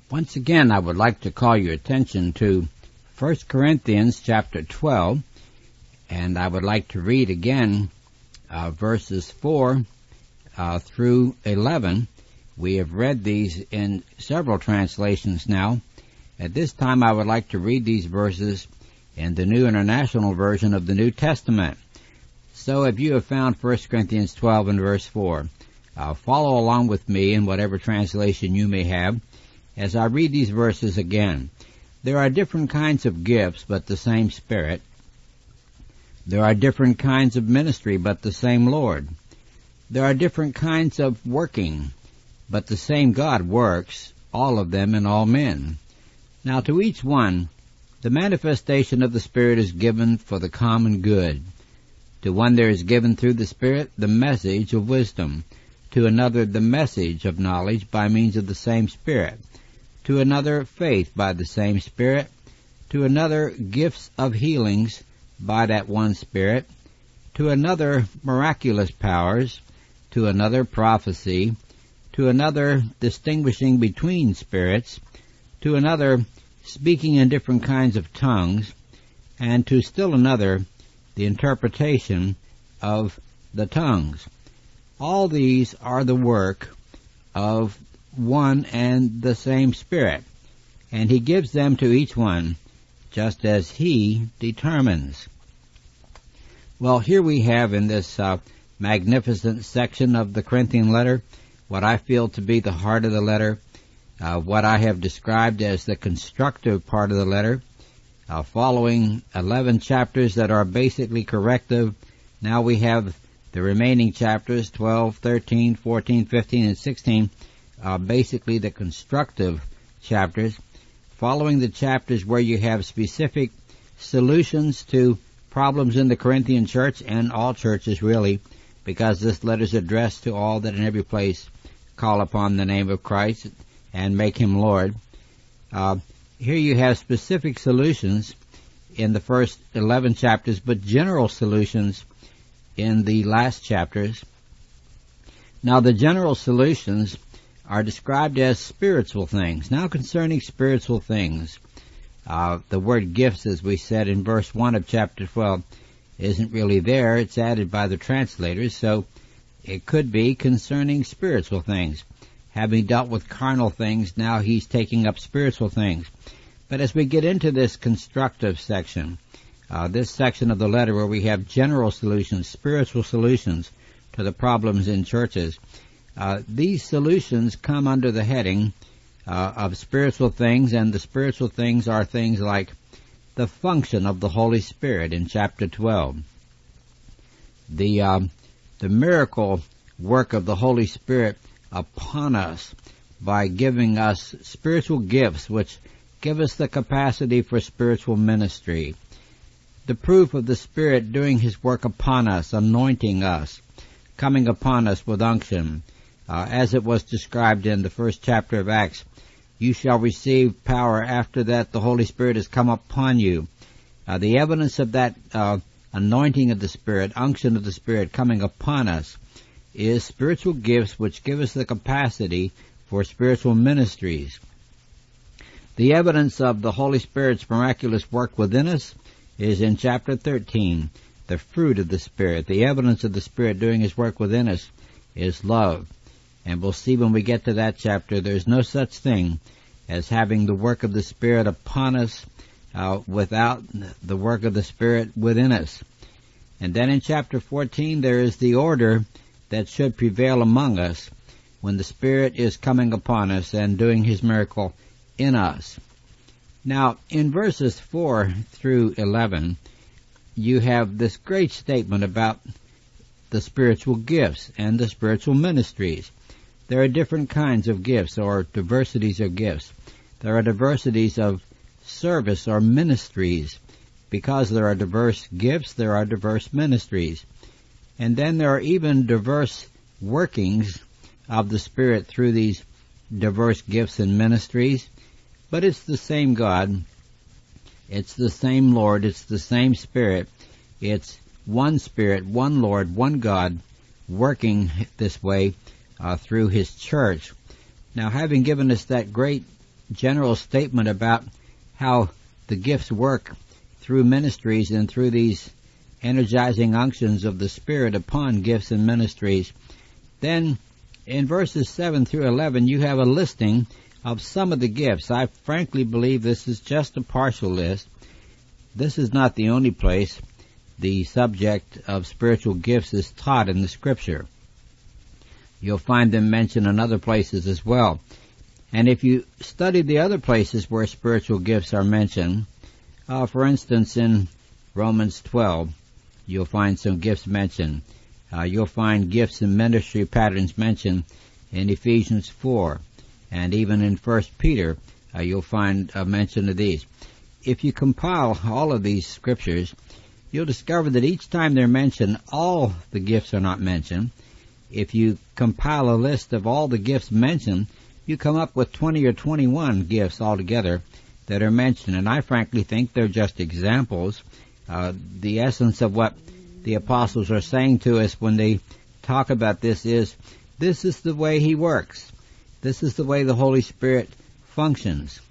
Once again, I would like to call your attention to 1 Corinthians chapter 12, and I would like to read again verses 4 through 11. We have read these in several translations now. At this time, I would like to read these verses in the New International Version of the New Testament. So if you have found 1 Corinthians 12 and verse 4, follow along with me in whatever translation you may have as I read these verses again. There are different kinds of gifts, but the same Spirit. There are different kinds of ministry, but the same Lord. There are different kinds of working, but the same God works, all of them in all men. Now to each one, the manifestation of the Spirit is given for the common good. To one there is given through the Spirit the message of wisdom, to another the message of knowledge by means of the same Spirit, to another faith by the same Spirit, to another gifts of healings by that one Spirit, to another miraculous powers, to another prophecy, to another distinguishing between spirits, to another speaking in different kinds of tongues, and to still another the interpretation of the tongues. All these are the work of one and the same Spirit, and He gives them to each one just as He determines. Well, here we have in this magnificent section of the Corinthian letter what I feel to be the heart of the letter, what I have described as the constructive part of the letter, following 11 chapters that are basically corrective. Now we have the remaining chapters, 12, 13, 14, 15, and 16, basically the constructive chapters, following the chapters where you have specific solutions to problems in the Corinthian church and all churches really, because this letter is addressed to all that in every place call upon the name of Christ and make Him Lord. Here you have specific solutions in the first 11 chapters, but general solutions in the last chapters. Now the general solutions are described as spiritual things. Now concerning spiritual things, the word gifts, as we said in verse 1 of chapter 12, isn't really there. It's added by the translators, so it could be concerning spiritual things. Having dealt with carnal things, now he's taking up spiritual things. But as we get into this constructive section, this section of the letter where we have general solutions, spiritual solutions to the problems in churches, these solutions come under the heading of spiritual things, and the spiritual things are things like the function of the Holy Spirit in chapter 12, the miracle work of the Holy Spirit upon us by giving us spiritual gifts which give us the capacity for spiritual ministry, the proof of the Spirit doing His work upon us, anointing us, coming upon us with unction, as it was described in the first chapter of Acts. You shall receive power after that the Holy Spirit has come upon you. The evidence of that anointing of the Spirit, unction of the Spirit coming upon us, is spiritual gifts which give us the capacity for spiritual ministries. The evidence of the Holy Spirit's miraculous work within us is in chapter 13, the fruit of the Spirit. The evidence of the Spirit doing His work within us is love. And we'll see when we get to that chapter, there's no such thing as having the work of the Spirit upon us without the work of the Spirit within us. And then in chapter 14, there is the order that should prevail among us when the Spirit is coming upon us and doing His miracle in us. Now, in verses 4 through 11, you have this great statement about the spiritual gifts and the spiritual ministries. There are different kinds of gifts or diversities of gifts. There are diversities of service or ministries. Because there are diverse gifts, there are diverse ministries. And then there are even diverse workings of the Spirit through these diverse gifts and ministries. But it's the same God. It's the same Lord. It's the same Spirit. It's one Spirit, one Lord, one God working this way through His church. Now, having given us that great general statement about how the gifts work through ministries and through these energizing unctions of the Spirit upon gifts and ministries. Then in verses 7 through 11 you have a listing of some of the gifts. I frankly believe this is just a partial list. This is not the only place the subject of spiritual gifts is taught in the Scripture. You'll find them mentioned in other places as well. And if you study the other places where spiritual gifts are mentioned, for instance in Romans 12, you'll find some gifts mentioned. You'll find gifts and ministry patterns mentioned in Ephesians 4, and even in 1 Peter, you'll find a mention of these. If you compile all of these scriptures, you'll discover that each time they're mentioned, all the gifts are not mentioned. If you compile a list of all the gifts mentioned, you come up with 20 or 21 gifts altogether that are mentioned. And I frankly think they're just examples. The essence of what the apostles are saying to us when they talk about this is the way he works. This is the way the Holy Spirit functions.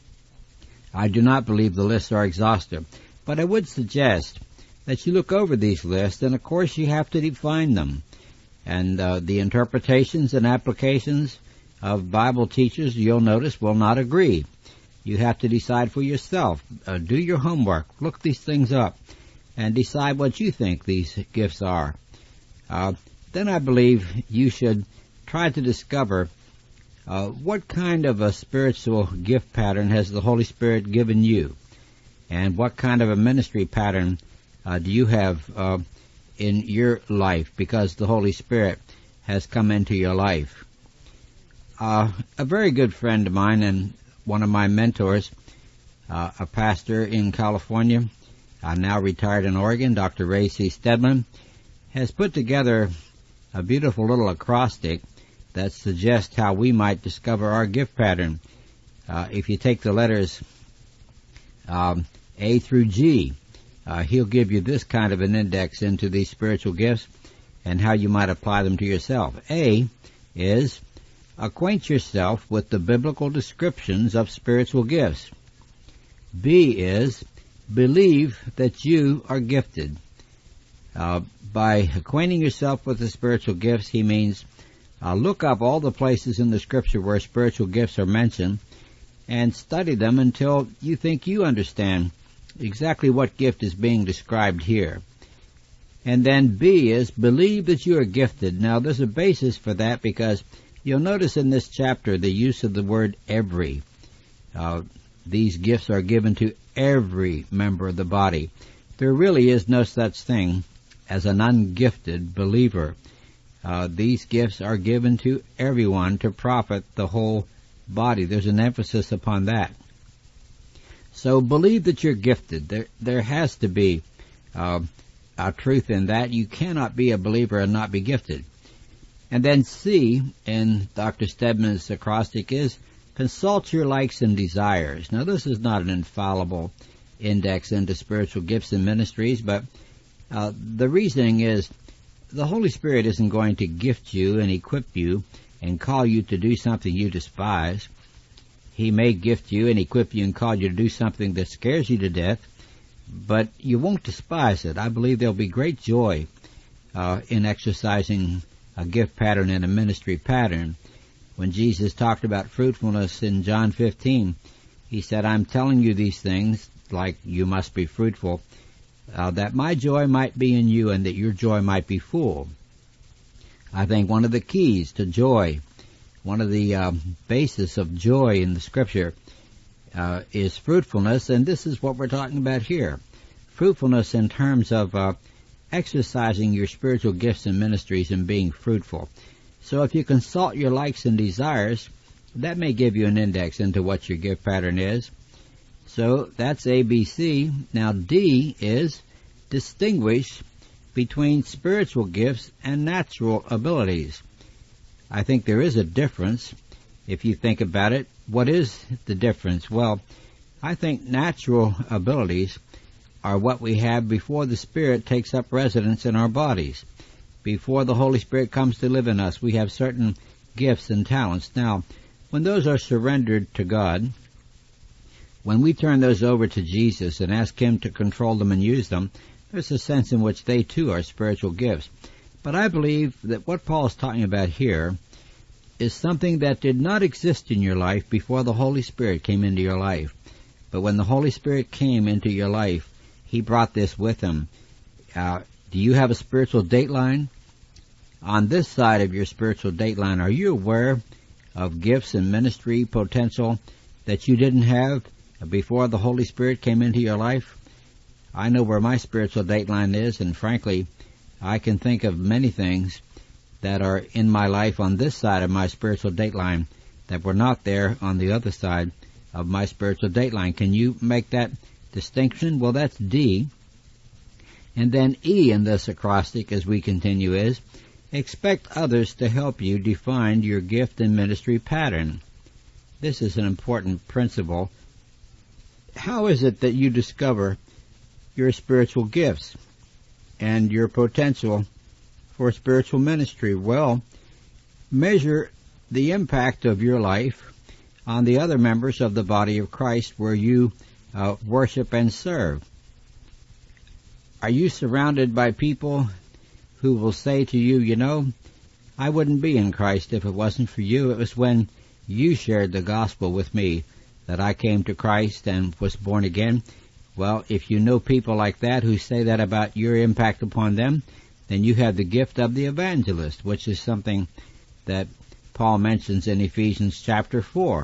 I do not believe the lists are exhaustive, but I would suggest that you look over these lists, and of course you have to define them. And the interpretations and applications of Bible teachers, you'll notice, will not agree. You have to decide for yourself. Do your homework. Look these things up and decide what you think these gifts are. Then I believe you should try to discover what kind of a spiritual gift pattern has the Holy Spirit given you, and what kind of a ministry pattern do you have in your life because the Holy Spirit has come into your life. A very good friend of mine and one of my mentors, a pastor in California, now retired in Oregon, Dr. Ray C. Stedman, has put together a beautiful little acrostic that suggests how we might discover our gift pattern. If you take the letters A through G, he'll give you this kind of an index into these spiritual gifts and how you might apply them to yourself. A is acquaint yourself with the biblical descriptions of spiritual gifts. B is believe that you are gifted. By acquainting yourself with the spiritual gifts, he means look up all the places in the Scripture where spiritual gifts are mentioned and study them until you think you understand exactly what gift is being described here. And then B is believe that you are gifted. Now there's a basis for that because you'll notice in this chapter the use of the word every. These gifts are given to every member of the body. There really is no such thing as an ungifted believer. These gifts are given to everyone to profit the whole body. There's an emphasis upon that. So believe that you're gifted. There has to be a truth in that. You cannot be a believer and not be gifted. And then C in Dr. Stedman's acrostic is consult your likes and desires. Now this is not an infallible index into spiritual gifts and ministries, but the reasoning is the Holy Spirit isn't going to gift you and equip you and call you to do something you despise. He may gift you and equip you and call you to do something that scares you to death, but you won't despise it. I believe there'll be great joy in exercising a gift pattern and a ministry pattern. When Jesus talked about fruitfulness in John 15, he said, I'm telling you these things, like you must be fruitful, that my joy might be in you and that your joy might be full. I think one of the keys to joy, one of the basis of joy in the Scripture is fruitfulness, and this is what we're talking about here. Fruitfulness in terms of exercising your spiritual gifts and ministries and being fruitful. So if you consult your likes and desires, that may give you an index into what your gift pattern is. So that's ABC. Now D is distinguish between spiritual gifts and natural abilities. I think there is a difference. If you think about it, what is the difference? Well, I think natural abilities are what we have before the Spirit takes up residence in our bodies. Before the Holy Spirit comes to live in us, we have certain gifts and talents. Now, when those are surrendered to God, when we turn those over to Jesus and ask Him to control them and use them, there's a sense in which they too are spiritual gifts. But I believe that what Paul is talking about here is something that did not exist in your life before the Holy Spirit came into your life. But when the Holy Spirit came into your life, He brought this with Him. Do you have a spiritual dateline? On this side of your spiritual dateline, are you aware of gifts and ministry potential that you didn't have before the Holy Spirit came into your life? I know where my spiritual dateline is, and frankly, I can think of many things that are in my life on this side of my spiritual dateline that were not there on the other side of my spiritual dateline. Can you make that distinction? Well, that's D. And then E in this acrostic, as we continue, is expect others to help you define your gift and ministry pattern. This is an important principle. How is it that you discover your spiritual gifts and your potential for spiritual ministry? Well, measure the impact of your life on the other members of the body of Christ where you worship and serve. Are you surrounded by people who will say to you, you know, I wouldn't be in Christ if it wasn't for you. It was when you shared the gospel with me that I came to Christ and was born again. Well, if you know people like that who say that about your impact upon them, then you have the gift of the evangelist, which is something that Paul mentions in Ephesians chapter 4.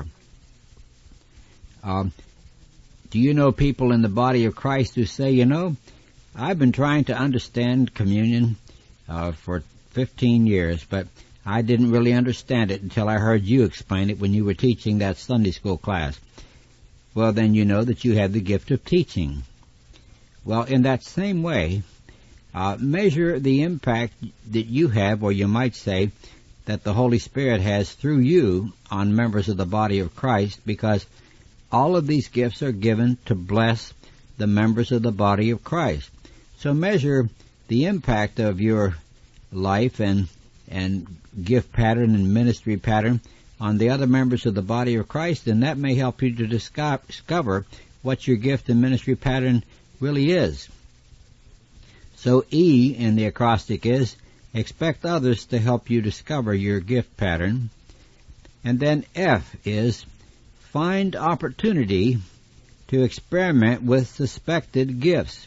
Do you know people in the body of Christ who say, you know, I've been trying to understand communion for 15 years, but I didn't really understand it until I heard you explain it when you were teaching that Sunday school class. Well, then you know that you have the gift of teaching. Well, in that same way, measure the impact that you have, or you might say that the Holy Spirit has through you on members of the body of Christ, because all of these gifts are given to bless the members of the body of Christ. So measure the impact of your life and gift pattern and ministry pattern on the other members of the body of Christ, and that may help you to discover what your gift and ministry pattern really is. So E in the acrostic is expect others to help you discover your gift pattern. And then F is find opportunity to experiment with suspected gifts.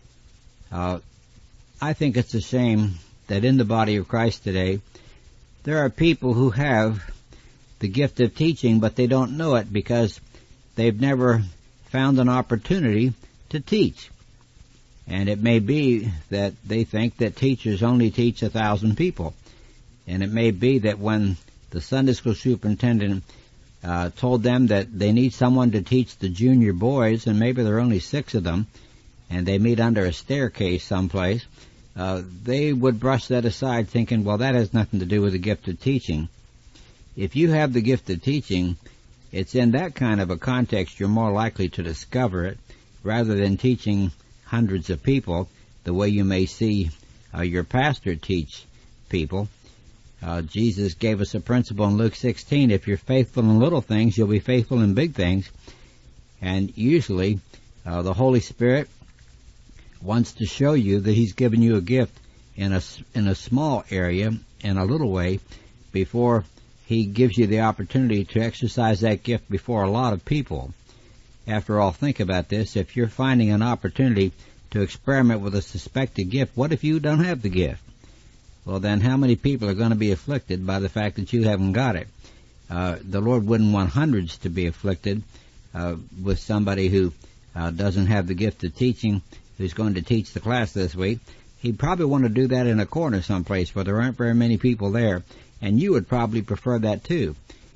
I think it's a shame that in the body of Christ today, there are people who have the gift of teaching, but they don't know it because they've never found an opportunity to teach. And it may be that they think that teachers only teach 1,000 people. And it may be that when the Sunday school superintendent told them that they need someone to teach the junior boys, and maybe there are only 6 of them, and they meet under a staircase someplace, they would brush that aside thinking, well, that has nothing to do with the gift of teaching. If you have the gift of teaching, it's in that kind of a context you're more likely to discover it, rather than teaching hundreds of people the way you may see your pastor teach people. Jesus gave us a principle in Luke 16, if you're faithful in little things, you'll be faithful in big things. And usually, the Holy Spirit wants to show you that He's given you a gift in a small area, in a little way, before He gives you the opportunity to exercise that gift before a lot of people. After all, think about this. If you're finding an opportunity to experiment with a suspected gift, what if you don't have the gift? Well, then how many people are going to be afflicted by the fact that you haven't got it? The Lord wouldn't want hundreds to be afflicted with somebody who doesn't have the gift of teaching, who's going to teach the class this week. He'd probably want to do that in a corner someplace where there aren't very many people there, and you would probably prefer that too.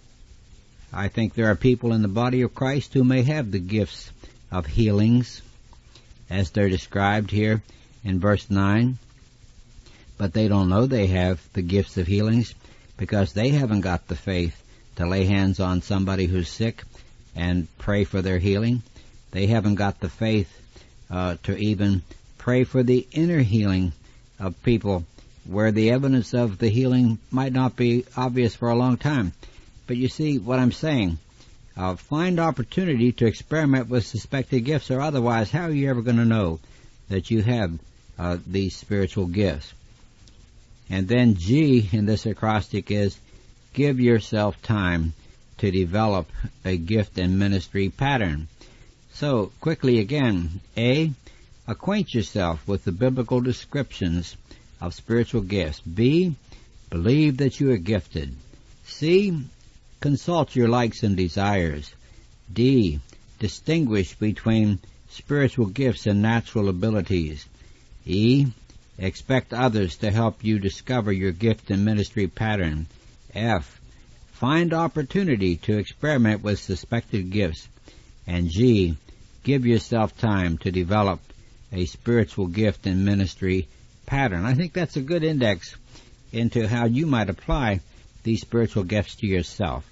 I think there are people in the body of Christ who may have the gifts of healings, as they're described here in verse 9, but they don't know they have the gifts of healings because they haven't got the faith to lay hands on somebody who's sick and pray for their healing. They haven't got the faith to even pray for the inner healing of people where the evidence of the healing might not be obvious for a long time. But you see what I'm saying. Find opportunity to experiment with suspected gifts, or otherwise, how are you ever going to know that you have these spiritual gifts? And then G in this acrostic is, give yourself time to develop a gift and ministry pattern. So, quickly again, A, acquaint yourself with the biblical descriptions of spiritual gifts. B, believe that you are gifted. C, consult your likes and desires. D, distinguish between spiritual gifts and natural abilities. E, expect others to help you discover your gift and ministry pattern. F, find opportunity to experiment with suspected gifts. And G, give yourself time to develop a spiritual gift and ministry pattern. I think that's a good index into how you might apply these spiritual gifts to yourself.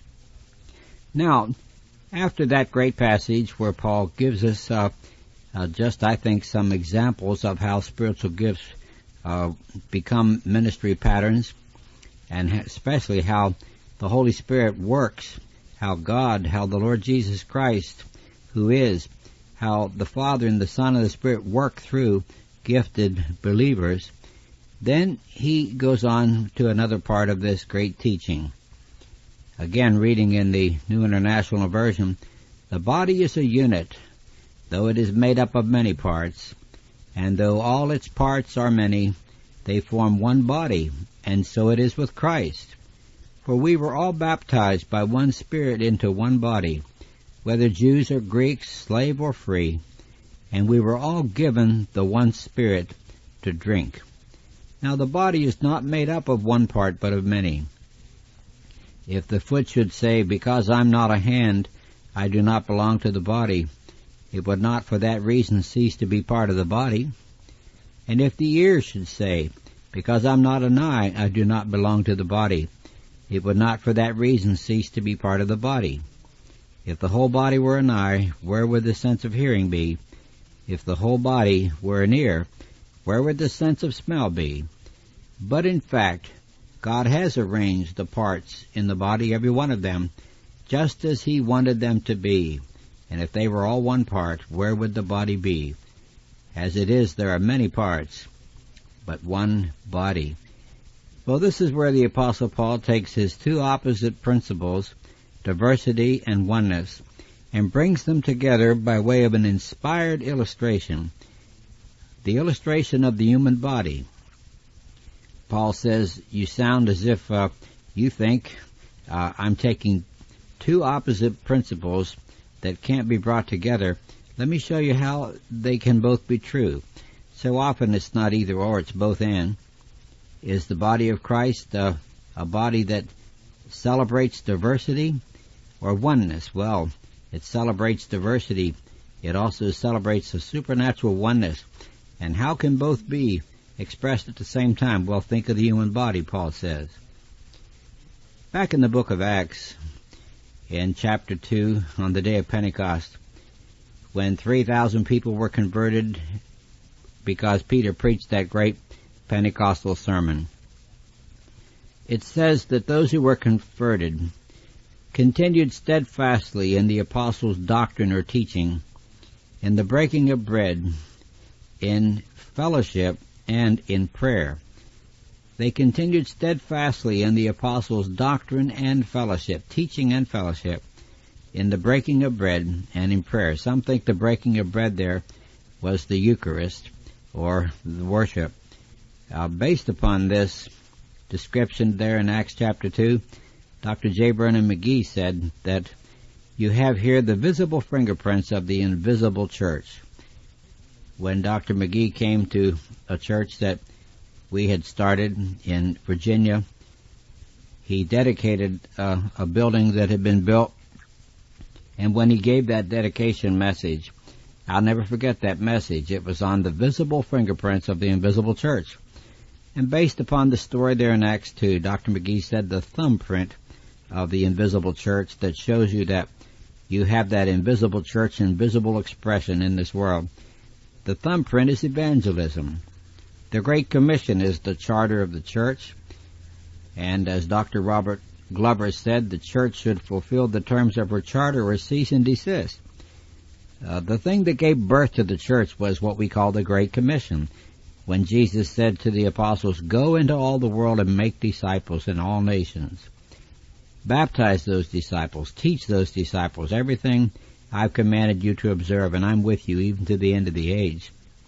Now, after that great passage where Paul gives us I think, some examples of how spiritual gifts become ministry patterns, and especially how the Holy Spirit works, how the Lord Jesus Christ, who is, how the Father and the Son and the Spirit work through gifted believers, then he goes on to another part of this great teaching. Again, reading in the New International Version, the body is a unit, though it is made up of many parts, and though all its parts are many, they form one body, and so it is with Christ. For we were all baptized by one Spirit into one body, whether Jews or Greeks, slave or free, and we were all given the one Spirit to drink. Now the body is not made up of one part, but of many. If the foot should say, because I'm not a hand, I do not belong to the body, it would not for that reason cease to be part of the body. And if the ear should say, because I'm not an eye, I do not belong to the body, it would not for that reason cease to be part of the body. If the whole body were an eye, where would the sense of hearing be? If the whole body were an ear, where would the sense of smell be? But in fact, God has arranged the parts in the body, every one of them, just as He wanted them to be. And if they were all one part, where would the body be? As it is, there are many parts, but one body. Well, this is where the Apostle Paul takes his two opposite principles, diversity and oneness, and brings them together by way of an inspired illustration, the illustration of the human body. Paul says, you sound as if you think I'm taking two opposite principles that can't be brought together. Let me show you how they can both be true. So often it's not either or, it's both and. Is the body of Christ a body that celebrates diversity or oneness? Well, it celebrates diversity. It also celebrates a supernatural oneness. And how can both be expressed at the same time? Well, think of the human body, Paul says. Back in the book of Acts, in chapter 2, on the day of Pentecost, when 3,000 people were converted because Peter preached that great Pentecostal sermon, it says that those who were converted continued steadfastly in the apostles' doctrine or teaching, in the breaking of bread, in fellowship, and in prayer. They continued steadfastly in the apostles' doctrine and fellowship, teaching and fellowship, in the breaking of bread and in prayer. Some think the breaking of bread there was the Eucharist, or the worship. Based upon this description there in Acts chapter 2, Dr. J. Vernon McGee said that you have here the visible fingerprints of the invisible church. When Dr. McGee came to a church that we had started in Virginia, he dedicated a building that had been built, and when he gave that dedication message, I'll never forget that message. It was on the visible fingerprints of the invisible church. And based upon the story there in Acts 2, Dr. McGee said the thumbprint of the invisible church that shows you that you have that invisible church and visible expression in this world. The thumbprint is evangelism. The Great Commission is the charter of the church. And as Dr. Robert Glover said the church should fulfill the terms of her charter or cease and desist. The thing that gave birth to the church was what we call the Great Commission, when Jesus said to the apostles, "Go into all the world and make disciples in all nations. Baptize those disciples, teach those disciples everything I've commanded you to observe, and I'm with you even to the end of the age."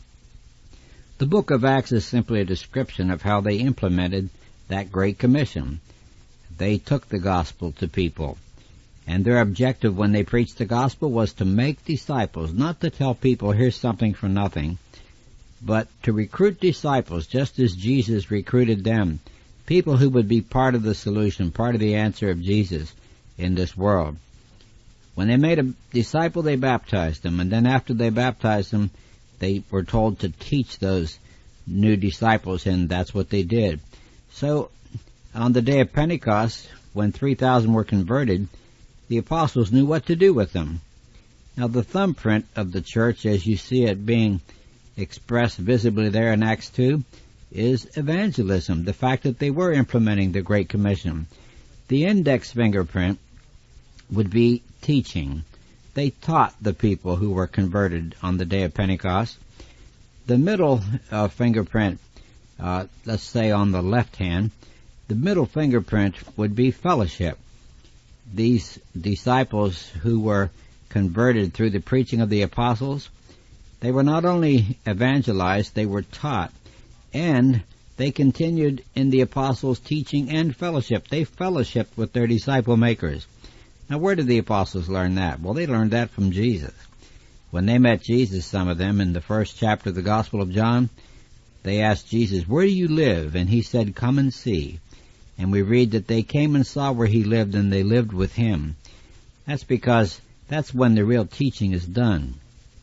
The book of Acts is simply a description of how they implemented that Great Commission. They took the gospel to people, and their objective when they preached the gospel was to make disciples, not to tell people, "Here's something for nothing," but to recruit disciples just as Jesus recruited them, people who would be part of the solution, part of the answer of Jesus in this world. When they made a disciple, they baptized them, and then after they baptized them, they were told to teach those new disciples, and that's what they did. So, on the day of Pentecost, when 3,000 were converted, the apostles knew what to do with them. Now, the thumbprint of the church, as you see it being expressed visibly there in Acts 2, is evangelism, the fact that they were implementing the Great Commission. The index fingerprint would be teaching. They taught the people who were converted on the day of Pentecost. The middle fingerprint, let's say on the left hand, the middle fingerprint would be fellowship. These disciples who were converted through the preaching of the apostles, they were not only evangelized, they were taught, and they continued in the apostles' teaching and fellowship. They fellowshiped with their disciple makers. Now, where did the apostles learn that? Well, they learned that from Jesus. When they met Jesus, some of them, in the first chapter of the Gospel of John, they asked Jesus, "Where do you live?" And he said, "Come and see." And we read that they came and saw where he lived, and they lived with him. That's because that's when the real teaching is done.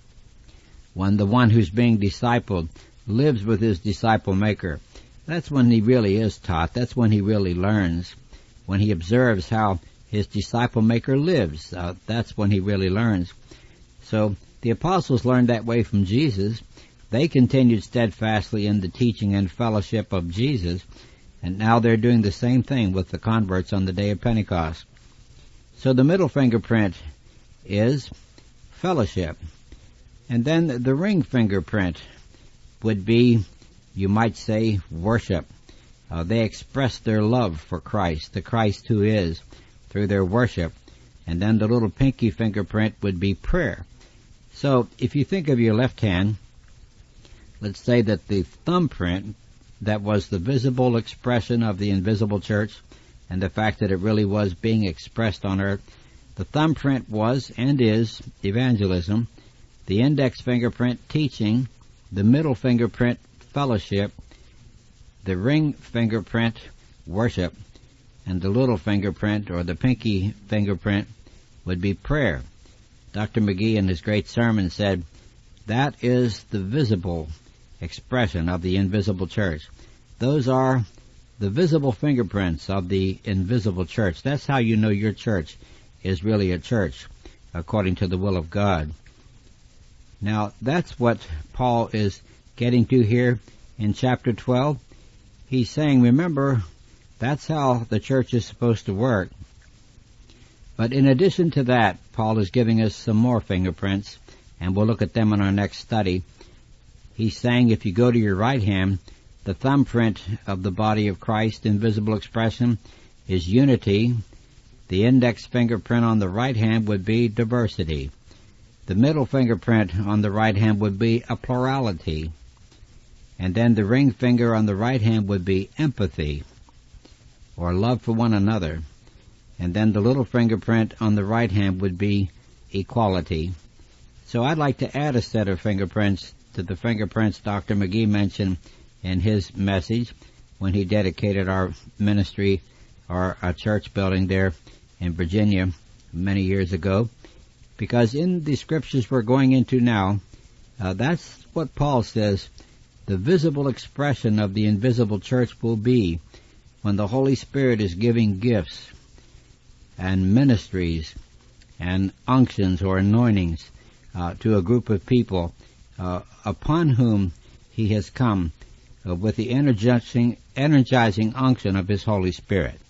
When the one who's being discipled lives with his disciple maker, that's when he really is taught. That's when he really learns. When he observes how his disciple maker lives, that's when he really learns. So the apostles learned that way from Jesus. They continued steadfastly in the teaching and fellowship of Jesus, and now they're doing the same thing with the converts on the day of Pentecost. So the middle fingerprint is fellowship. And then the ring fingerprint would be, you might say, worship. They expressed their love for Christ, the Christ who is, through their worship. And then the little pinky fingerprint would be prayer. So if you think of your left hand, let's say that the thumbprint, that was the visible expression of the invisible church, and the fact that it really was being expressed on earth. The thumbprint was and is evangelism, the index fingerprint teaching, the middle fingerprint fellowship, the ring fingerprint worship, and the little fingerprint or the pinky fingerprint would be prayer. Dr. McGee in his great sermon said, that is the visible expression of the invisible church. Those are the visible fingerprints of the invisible church. That's how you know your church is really a church, according to the will of God. Now, that's what Paul is getting to here in chapter 12. He's saying, remember, that's how the church is supposed to work. But in addition to that, Paul is giving us some more fingerprints, and we'll look at them in our next study. He's saying if you go to your right hand, the thumbprint of the body of Christ in visible expression is unity. The index fingerprint on the right hand would be diversity. The middle fingerprint on the right hand would be a plurality. And then the ring finger on the right hand would be empathy, or love for one another. And then the little fingerprint on the right hand would be equality. So I'd like to add a set of fingerprints to the fingerprints Dr. McGee mentioned in his message when he dedicated our ministry, or our church building there in Virginia many years ago. Because in the scriptures we're going into now, that's what Paul says the visible expression of the invisible church will be when the Holy Spirit is giving gifts and ministries and unctions or anointings to a group of people upon whom he has come with the energizing unction of his Holy Spirit.